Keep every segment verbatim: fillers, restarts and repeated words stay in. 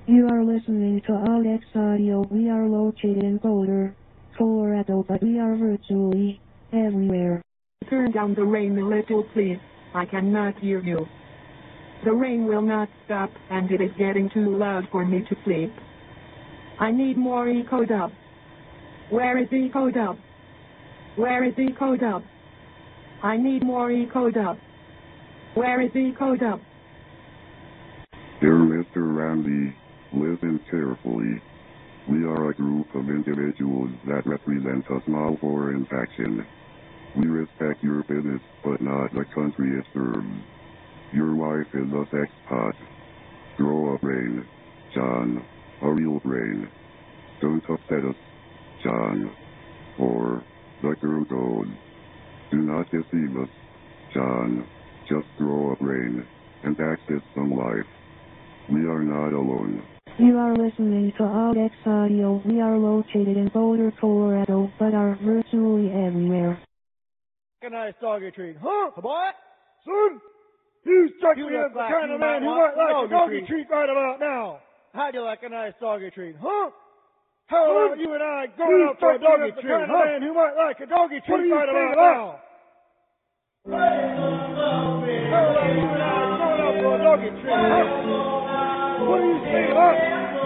You are listening to Alex Audio. We are located in Boulder, Colorado, but we are virtually everywhere. Turn down the rain a little, please. I cannot hear you. The rain will not stop, and it is getting too loud for me to sleep. I need more Eco Dub. Where is Eco Dub? Where is Eco Dub? I need more Eco Dub. Where is Eco Dub? Dear Mister Randy, listen carefully. We are a group of individuals that represent a small foreign faction. We respect your business, but not the country it serves. Your wife is a sex pot. Throw a brain, John. A real brain. Don't upset us, John. Or the girl goes. Do not deceive us, John. Just throw a brain and access some life. We are not alone. You are listening to Alex Audio. We are located in Boulder, Colorado, but are virtually everywhere. A nice doggy treat, huh? Boy? Son? You struck me as the like kind of man who might like a doggy treat. treat right about now. How do you like a nice doggy treat, huh? How about you and I going out for a doggy treat, huh? The kind of man who might like a doggy treat right about now. How about you and I going out for a doggy treat, huh? What do you say, huh?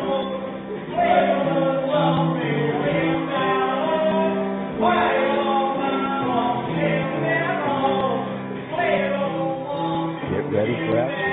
Get ready for action.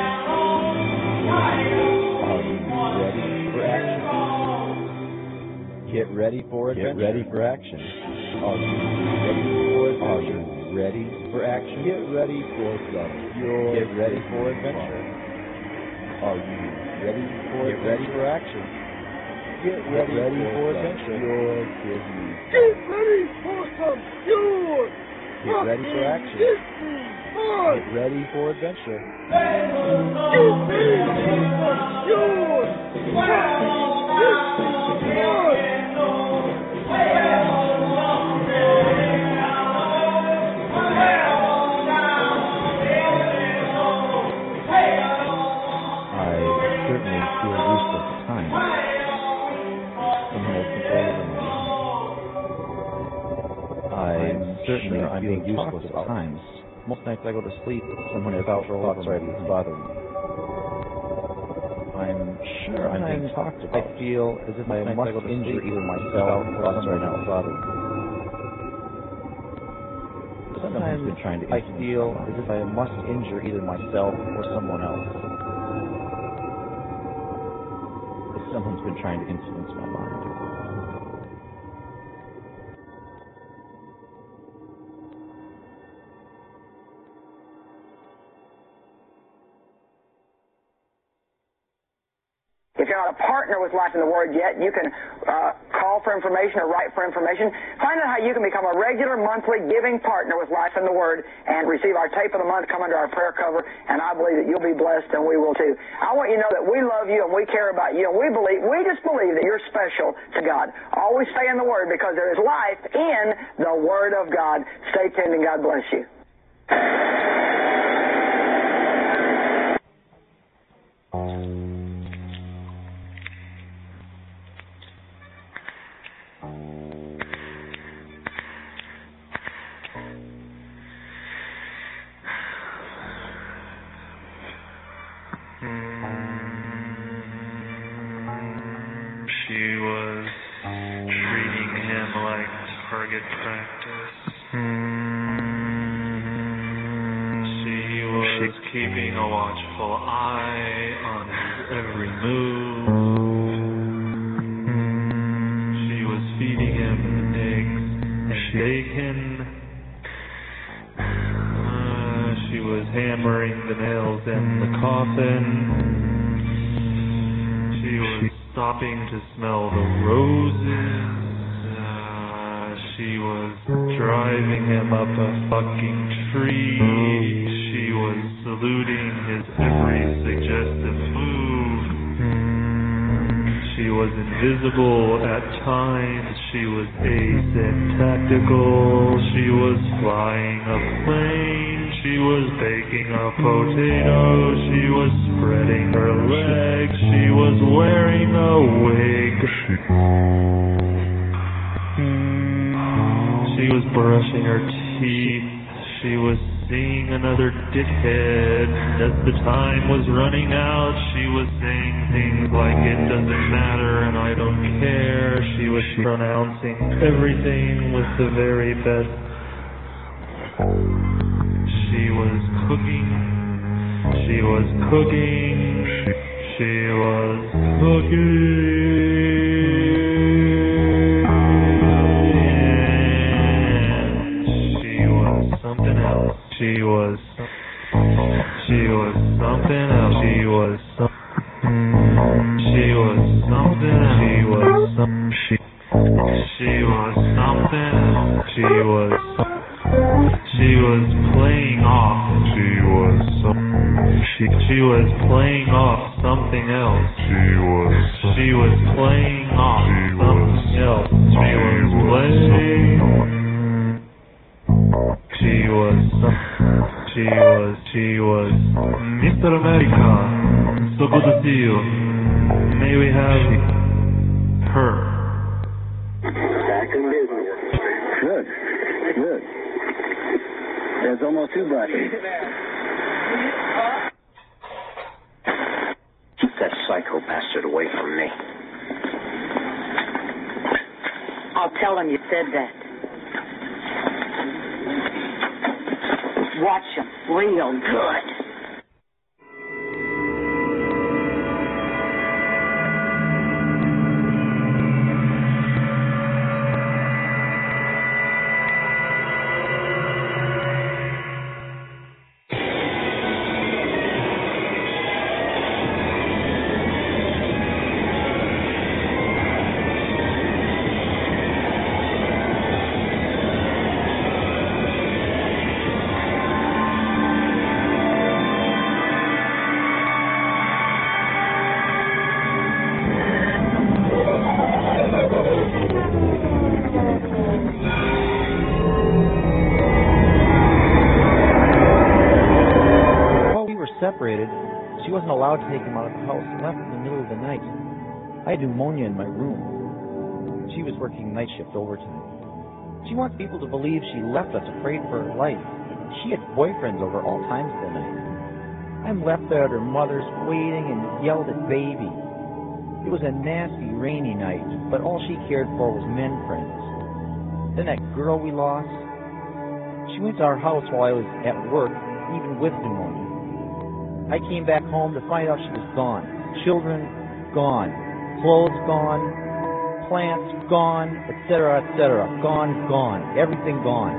Are you ready for action? Get ready for adventure. Get ready for action. Are you ready for adventure? Are you ready for action? Get ready for adventure. Get ready for adventure. Are you ready for Get ready for action? Get ready, Get ready for, for adventure. Get ready for some pure. Get ready for action. Get ready for adventure. Get ready for some pure. Certainly, I'm being useless at times. Most nights I go to sleep, someone without thoughts right is bothering me. I'm sure I'm being talked about. I feel as if I must injure either myself or someone else bothering me. Sometimes trying to I feel as if I must injure either myself or someone else. Someone's been trying to influence my mind. If you're not a partner with Life in the Word yet, you can uh, call for information or write for information. Find out how you can become a regular monthly giving partner with Life in the Word and receive our tape of the month, come under our prayer cover, and I believe that you'll be blessed and we will too. I want you to know that we love you and we care about you and we believe, we just believe that you're special to God. Always stay in the Word because there is life in the Word of God. Stay tuned and God bless you. She was treating him like target practice. She was keeping a watchful eye on his every move. She was feeding him eggs and bacon. Uh, she was hammering the nails in the coffin. She was stopping to smell the roses. Uh, she was driving him up a fucking tree. She was saluting his every suggestive move. She was invisible at times. She was asyntactical. She was flying a plane. She was baking a potato. She was spreading her legs. She was wearing wig. She was brushing her teeth. She was seeing another dickhead. As the time was running out, she was saying things like, it doesn't matter and I don't care. She was pronouncing everything with the very best. She was cooking. She was cooking. She was cooking. Something else. She was. She was something else. She was. She was something else. She was some. She. She was something else. She was. She was playing off. She was some. She. She was playing off something else. She was. She was playing off something else. She was playing. She was, she was, she was, Mister America, so good to see you. May we have her? Back in business. Good, good. There's almost two buttons. Keep that psycho bastard away from me. I'll tell him you said that. Watch him real good. Separated, she wasn't allowed to take him out of the house and left in the middle of the night. I had pneumonia in my room. She was working night shift overtime. She wants people to believe she left us afraid for her life. She had boyfriends over all times of the night. I'm left there at her mother's waiting and yelled at baby. It was a nasty rainy night, but all she cared for was men friends. Then that girl we lost, she went to our house while I was at work, even with pneumonia. I came back home to find out she was gone. Children, gone. Clothes, gone. Plants, gone, et cetera, et cetera. Gone, gone. Everything gone.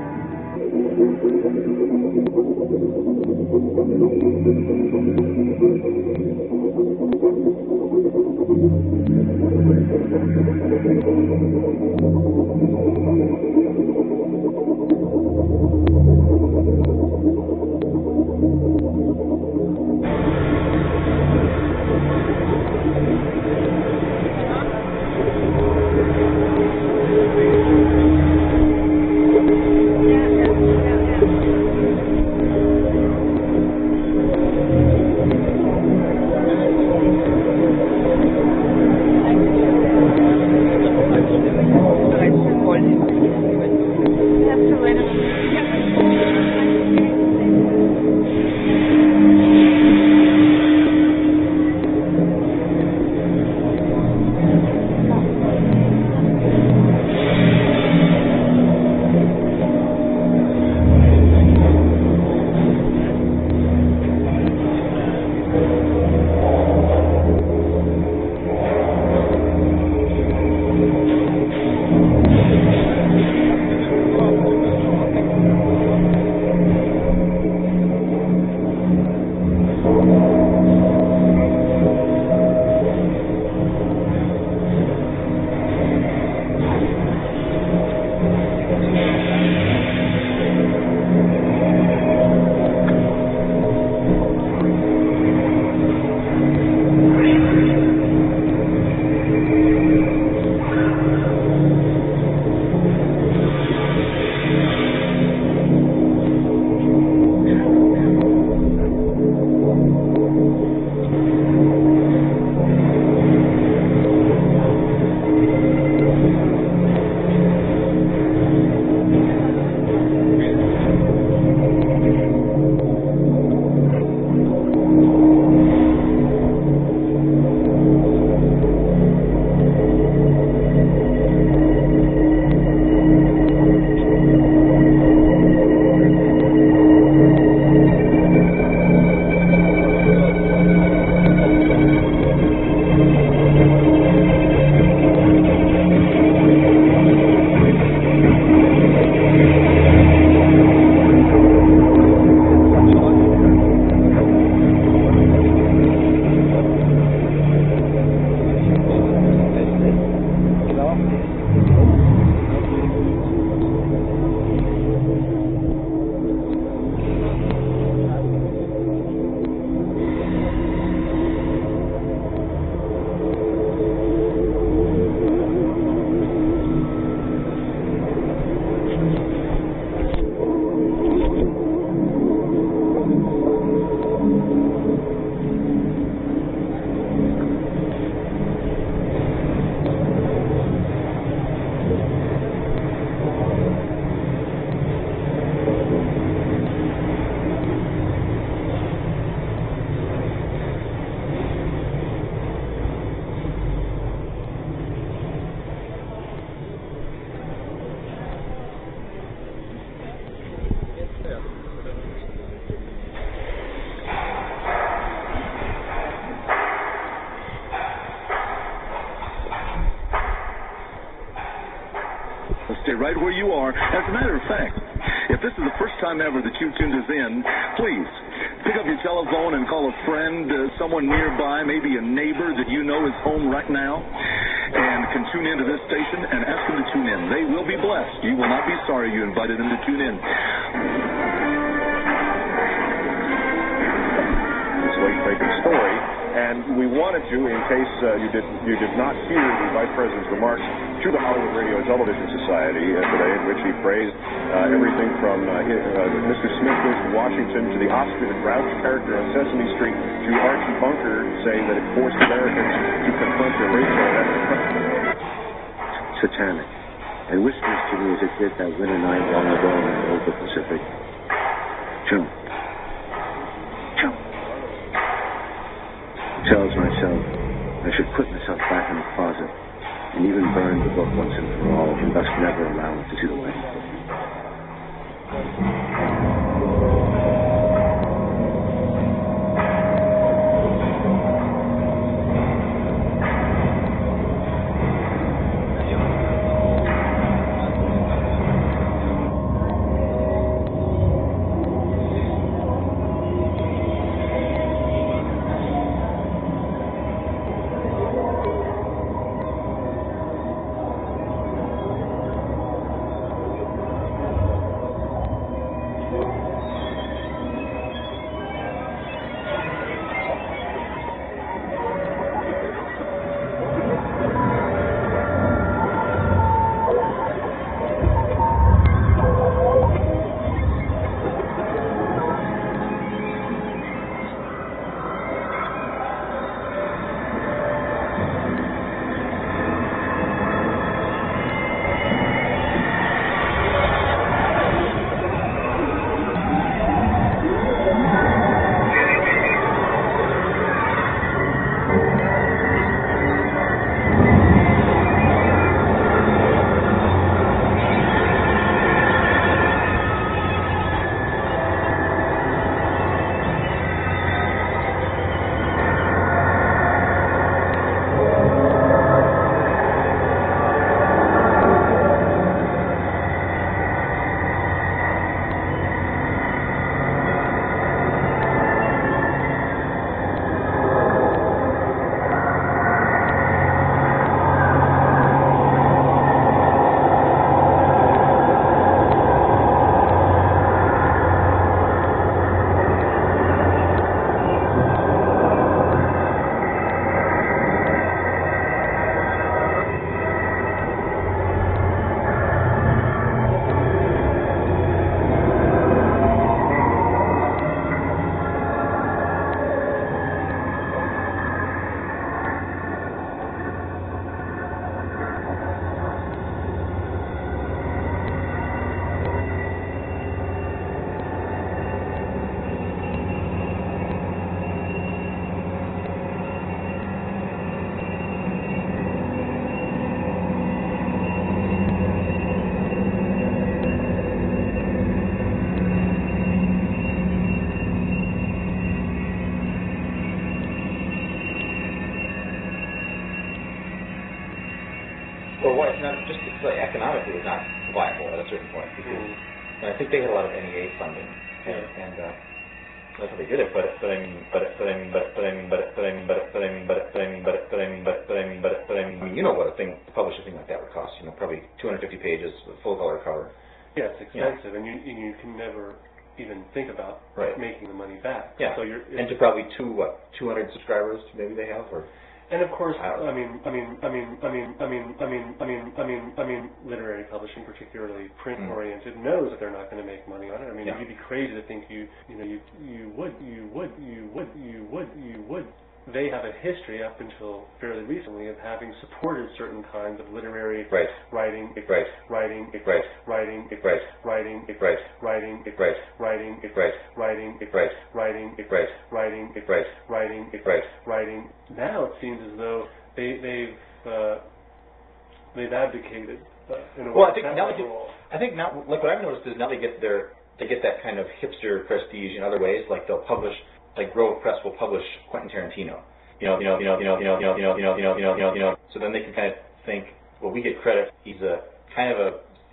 stay right where you are. As a matter of fact, if this is the first time ever that you've tuned us in, please pick up your telephone and call a friend, uh, someone nearby, maybe a neighbor that you know is home right now, and can tune into this station and ask them to tune in. They will be blessed. You will not be sorry you invited them to tune in. This late-breaking story, and we wanted to, in case uh, you did you did not hear the Vice President's remarks to the Hollywood Radio and Television Society uh, today, in which he praised uh, everything from uh, his, uh, Mister Smith Goes to Washington to the Oscar the Grouch character on Sesame Street to Archie Bunker saying that it forced Americans to confront their racial satanic, and whispers to me as it did that winter night long ago over the Pacific. Jump. Jump. Tells myself I should put myself back in the closet and even burn the book once and for all, and thus never allow it to see the light. Well, why it's not just it's like economically it's not viable at a certain point because mm. and I think they had a lot of N E A funding and, yeah. and uh, that's how they did it. But but I mean but but I mean but but I mean but but I mean but but I mean but but I mean but but I mean but but I mean but but I mean you know what a thing to publish a thing like that would cost, you know, probably two hundred fifty pages with full color cover. Yeah, it's expensive, you know? and you and you can never even think about right. making the money back. Yeah. So you're and to probably two what two hundred subscribers maybe they have or. And of course, I, I mean, I mean, I mean, I mean, I mean, I mean, I mean, I mean, I mean, literary publishing, particularly print-oriented, mm. knows that they're not going to make money on it. I mean, yeah. you'd be crazy to think you, you know, you, you would, you would, you would, you would, you would. They have a history up until fairly recently of having supported certain kinds of literary right. writing, right. writing, right. writing, right. writing, right. writing, right. writing, right. writing, right. writing, right. writing, right. writing, right. writing. Now it seems as though they, they've uh, they've abdicated uh, in a way. Well, I think now they do, I think now, like what I've noticed is now they get their they get that kind of hipster prestige in other ways. Like they'll publish. Like Grove Press will publish Quentin Tarantino, you know, you know, you know, you know, you know, you know, you know, you know, you know, you know, you know, you know. So then they can kind of think, well, we get credit. He's a kind of a,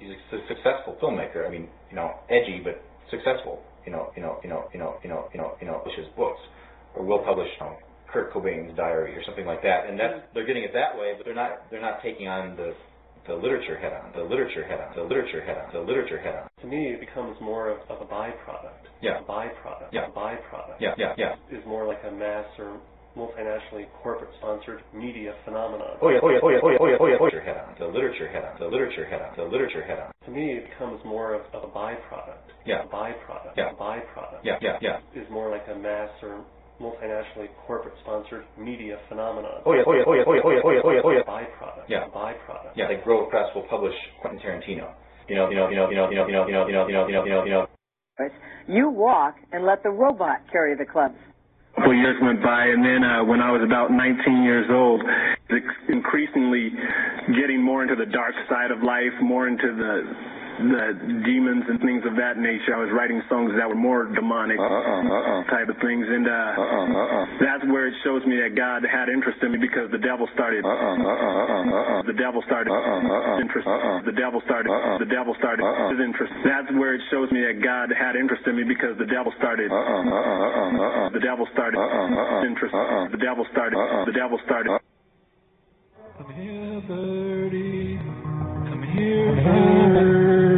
he's a su- successful filmmaker. I mean, you know, edgy but successful. You know, you know, you know, you know, you know, you know, you know, publishes books, or will publish, you know, Kurt Cobain's diary or something like that. And that's they're getting it that way, but they're not they're not taking on the the literature head on, the literature head on, the literature head on, the literature head on. To me, it becomes more of, of a byproduct. Yeah. A byproduct. Yeah. A byproduct. Yeah, yeah, yeah. Is more like a mass or multinationally corporate-sponsored media phenomenon. Oh yeah, oh yeah, oh yeah, oh yeah, oh yeah, oh yeah, oh yeah, head on, the literature head on, the literature head on, the literature head on. To me, it becomes more of, of a byproduct. Yeah. A byproduct. Yeah. A byproduct. Yeah, yeah, yeah. Is more like a mass or multinationally corporate-sponsored media phenomenon. Oh yeah, oh yeah, oh yeah, oh yeah, oh yeah, oh yeah, oh yeah, oh yeah. Byproduct. Yeah. A byproduct. Yeah, like Grove Press will publish Quentin Tarantino. You know, you know, you know, you know, you know, you know, you know, you know, you know, you know, you know, you know. You walk and let the robot carry the clubs. A couple years went by, and then uh, when I was about nineteen years old, increasingly getting more into the dark side of life, more into the the demons and things of that nature. I was writing songs that were more demonic uh-uh, uh-uh. type of things, and uh, uh-uh, uh-uh. that's where it shows me that God had interest in me, because the devil started. Uh-uh, uh-uh, uh-uh. The devil started uh-uh, uh-uh. interest. Uh-uh. The devil started. Uh-uh. The devil started uh-uh. his interest. That's where it shows me that God had interest in me, because the devil started. Uh-uh, uh-uh, uh-uh. The devil started uh-uh, uh-uh. interest. Uh-uh. The devil started. Uh-uh. The devil started. Come here, birdie. Come here, birdie.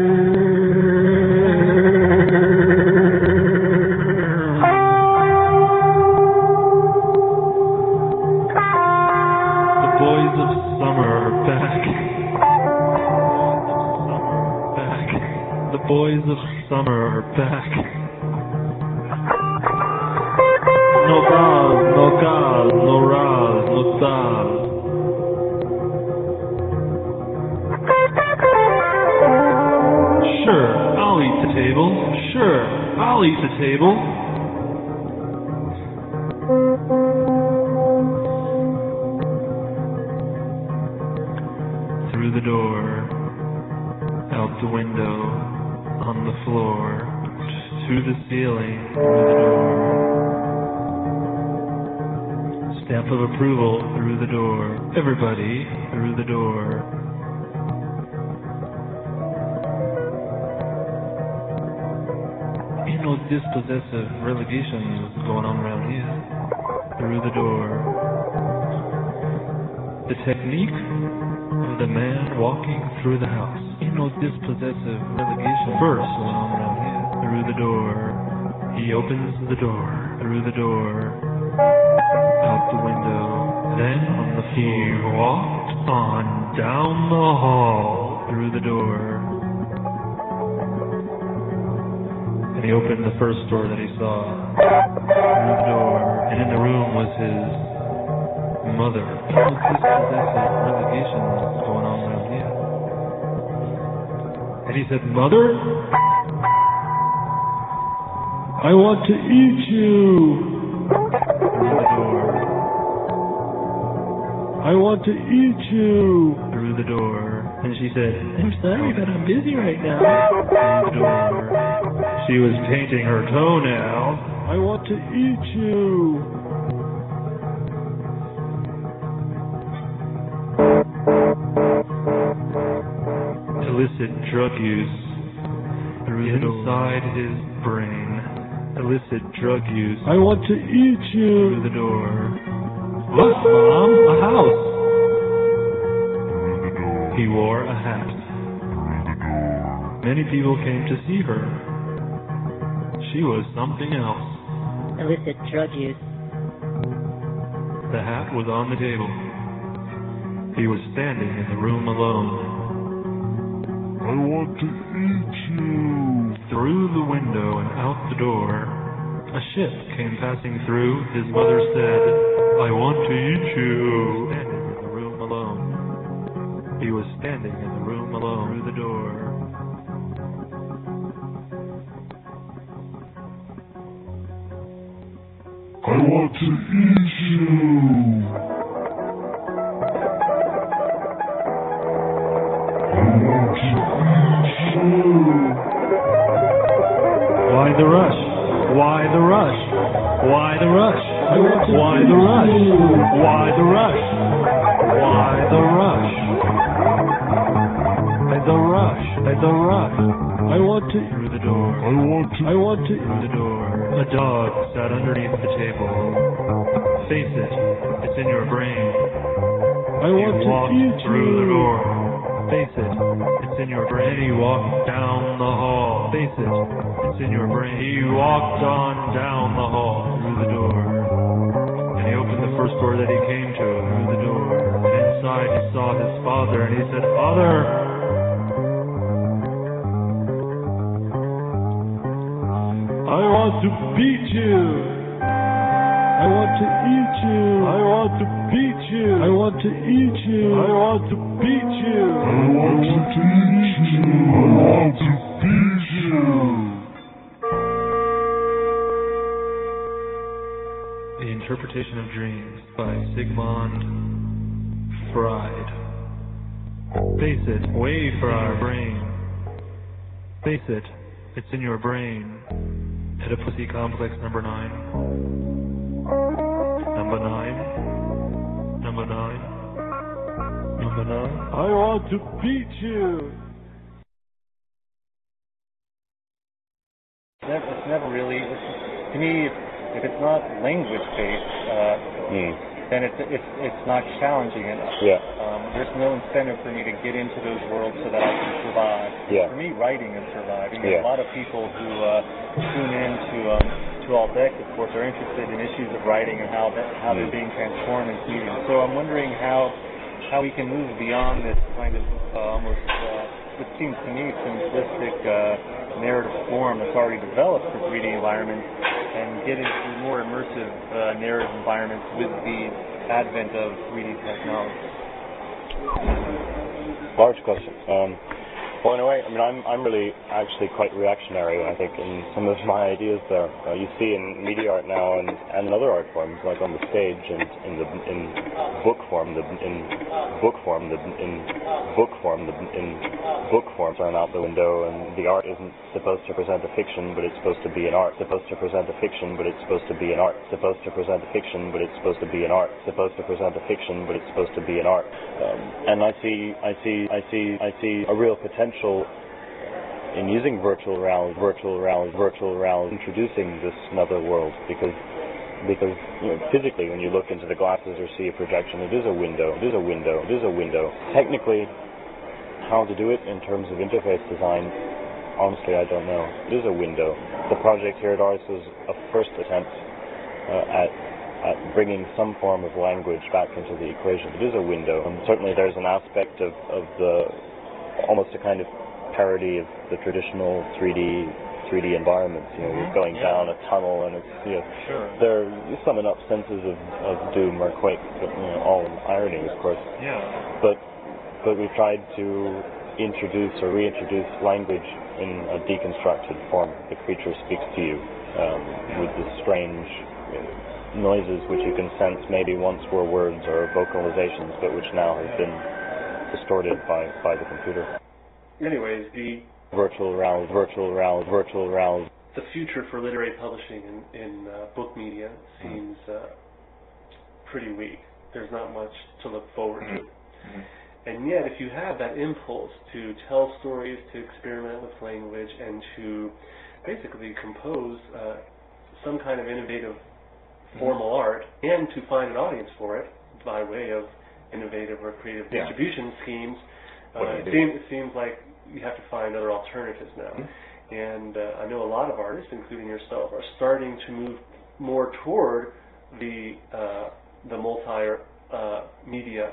The boys of summer are back. No gas, no gas, no ras, no sal. Sure, I'll eat the table. Sure, I'll eat the table. Through the door, out the window, on the floor, to the ceiling, through the door. Stamp of approval through the door. Everybody through the door. Ain't no dispossessive relegations going on around here. Through the door. The technique of the man walking through the house. Ain't no dispossessive relegation first going on around here. Through the door. He opens the door. Through the door. Out the window. Then on the floor. He walked on down the hall. Through the door. And he opened the first door that he saw. Through the door. And in the room was his mother. Ain't no dispossessive relegation going on around here. And he said, "Mother, I want to eat you." Through the door. "I want to eat you." Through the door. And she said, "I'm sorry, but I'm busy right now." Through the door. She was painting her toenail. "I want to eat you." Illicit drug use through inside his brain. Illicit drug use. "I want to eat you." Through the door. "Look, Mom, a house." Through the door. He wore a hat. Through the door. Many people came to see her. She was something else. Illicit drug use. The hat was on the table. He was standing in the room alone. "I want to eat you." Through the window and out the door, a ship came passing through. His mother said, "I want to eat you." Standing in the room alone. He was standing in the room alone. Through the door. "I want to eat you." Why the rush? Why the rush? Why the rush? Why the rush? Why the rush? Why the rush? Why the rush? Why the want to through the door. I want to. I want to through the door. A dog sat underneath the table. Face it, it's in your brain. I want to eat through you. the door. Face it, it's in your brain. He walked down the hall. Face it, it's in your brain. He walked on down the hall through the door. And he opened the first door that he came to through the door. And inside he saw his father and he said, Father! I want to beat you. I want to eat you. I want to beat you. I want to eat you. I want to beat you. I want to eat you. I want to beat you. The Interpretation of Dreams by Sigmund Freud. Face it, way for our brain. Face it, it's in your brain. Oedipus complex number nine. Number nine. Number nine. Number nine. I want to beat you. It's never, it's never really, it's, to me, if it's not language based, uh, mm. then it's it's it's not challenging enough. Yeah. Um, there's no incentive for me to get into those worlds so that I can survive. Yeah. For me, writing is surviving. Yeah. There's a lot of people who uh, tune in to um, to Aldex, of course, are interested in issues of writing and how that how they're being transformed in medium. So I'm wondering how how we can move beyond this kind of uh, almost uh, what seems to me simplistic uh, narrative form that's already developed for three D environments and get into more immersive uh, narrative environments with the advent of three D technology. Large question. Um, well, in a way, I mean, I'm I'm really actually quite reactionary, I think, in some of my ideas there. Uh, you see in media art now and, and in other art forms, like on the stage and in the in book form, the in book form, the in book form, the in book forms are out the window, and the art isn't supposed to present a fiction, but it's supposed to be an art. Supposed to present a fiction, but it's supposed to be an art. Supposed to present a fiction, but it's supposed to be an art. Supposed to present a fiction, but it's supposed to be an art. Um, and I see, I see, I see, I see a real potential in using virtual reality, virtual reality, virtual reality, introducing this another world, because because you know, physically, when you look into the glasses or see a projection, it is a window. It is a window. It is a window. Technically, how to do it in terms of interface design, honestly, I don't know. It is a window. The project here at Ars was a first attempt uh, at at bringing some form of language back into the equation. It is a window. And certainly, there's an aspect of of the almost a kind of parody of the traditional three D three D environments. You know, you're going yeah. down a tunnel, and it's you know, sure. there you summon up senses of, of doom or quake, but you know, all in irony, of course. Yeah. But but we tried to introduce or reintroduce language in a deconstructed form. The creature speaks to you um, with the strange uh, noises which you can sense maybe once were words or vocalizations, but which now have been distorted by, by the computer. Anyways, the virtual reality, virtual reality, virtual reality. The future for literary publishing in, in uh, book media seems uh, pretty weak. There's not much to look forward to. Mm-hmm. And yet, if you have that impulse to tell stories, to experiment with language, and to basically compose uh, some kind of innovative formal mm-hmm. art, and to find an audience for it by way of innovative or creative yeah. distribution schemes, uh, it, do? seems, it seems like you have to find other alternatives now. Mm-hmm. And uh, I know a lot of artists, including yourself, are starting to move more toward the uh, the multi uh, media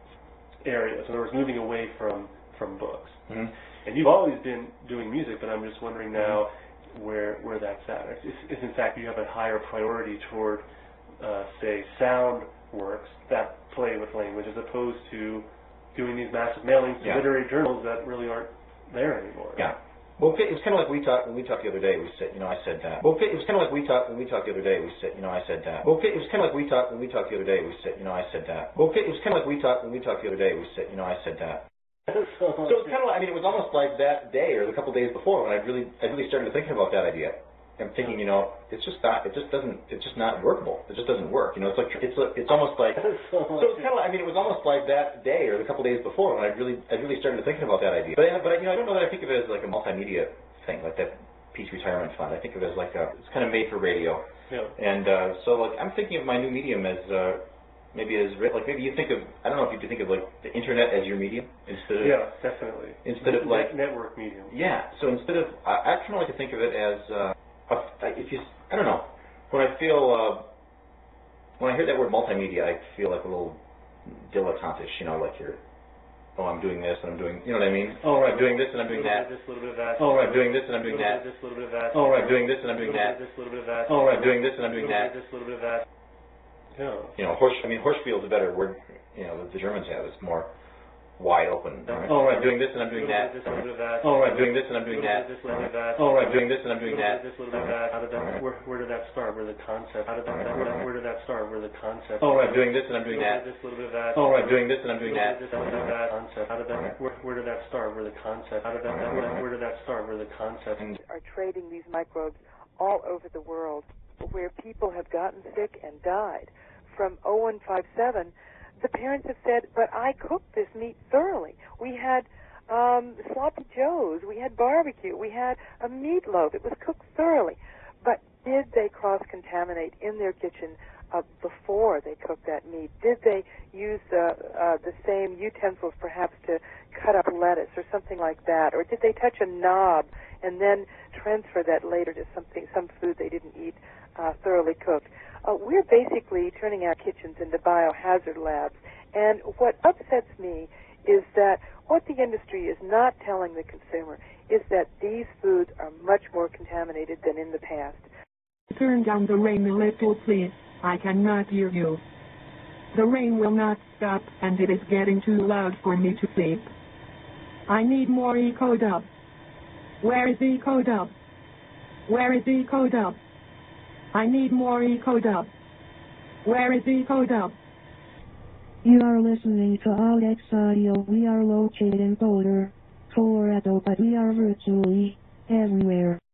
areas. In other words, moving away from from books. Mm-hmm. And you've always been doing music, but I'm just wondering now mm-hmm. where where that's at. If, if in fact you have a higher priority toward, uh, say, sound works that play with language, as opposed to doing these massive mailings to yeah. literary journals that really aren't there anymore. Yeah. Well, it was kind of like we talked when we talked the other day. We said, you know, I said that. Well, it was kind of like we talked when we talked the other day. We said, you know, I said that. Well, it was kind of like we talked when we talked the other day. We said, you know, I said that. Well, it was kind of like we talked when we talked the other day. We said, you know, I said that. So it's kind of like, I mean, it was almost like that day or the couple days before when I really, I really started thinking about that idea. I'm thinking, you know, it's just not, it just doesn't, it's just not workable. It just doesn't work. You know, it's like, it's like, it's almost like, so it's kind of like, I mean, it was almost like that day or the couple days before when I really, I really started thinking about that idea. But, but you know, I don't know that I think of it as like a multimedia thing, like that Peace Retirement Fund. I think of it as like a, it's kind of made for radio. Yeah. And uh, so like I'm thinking of my new medium as uh, maybe as like maybe you think of I don't know if you think of like the internet as your medium instead of yeah definitely instead of like network medium. Yeah. So instead of I, I kind of like to think of it as uh, a, if you I don't know when I feel uh, when I hear that word multimedia I feel like a little dilettantish, you know, like you're oh, I'm doing this and I'm doing, you know what I mean? Oh, right, I'm doing this and I'm doing that. This, little bit of that. Oh, right, I'm doing this and I'm doing that. This, little bit of that. Oh, right, I'm doing this and I'm doing that. This, little bit of that. Oh, right, I'm doing this and I'm doing that. This, little bit of that. Yeah. You know, Horsch, I mean, Horschfield's a better word, you know, that the Germans have. It's more wide open. Right? Oh, right, I'm doing this and I'm doing that. This, little bit of that. Oh, right, I'm doing this and I'm doing that. This, little bit of that. Oh, right, I'm doing this and I'm doing that. This, little bit of that. How did that? Where, where did that start? Where the concept? How did that? Where, where did that start? Where the concept? Oh, right, I'm doing this and I'm doing that. This, little bit of that. Oh, right, I'm doing this and I'm doing that. This, little bit of that. Concept. How did that? Where, where did that start? Where the concept? How did that? Where, where did that start? Where the concept? Are trading these microbes all over the world, where people have gotten sick and died. From oh one five seven, the parents have said, but I cooked this meat thoroughly. We had um, sloppy joes, we had barbecue, we had a meatloaf. It was cooked thoroughly. But did they cross-contaminate in their kitchen uh, before they cooked that meat? Did they use uh, uh, the same utensils perhaps to cut up lettuce or something like that? Or did they touch a knob and then transfer that later to something, some food they didn't eat uh, thoroughly cooked? Uh, we're basically turning our kitchens into biohazard labs. And what upsets me is that what the industry is not telling the consumer is that these foods are much more contaminated than in the past. Turn down the rain a little, please. I cannot hear you. The rain will not stop, and it is getting too loud for me to sleep. I need more EcoDub. Where is EcoDub? Where is EcoDub? I need more EcoDub. Where is EcoDub? You are listening to Alex Audio. We are located in Boulder, Colorado, but we are virtually everywhere.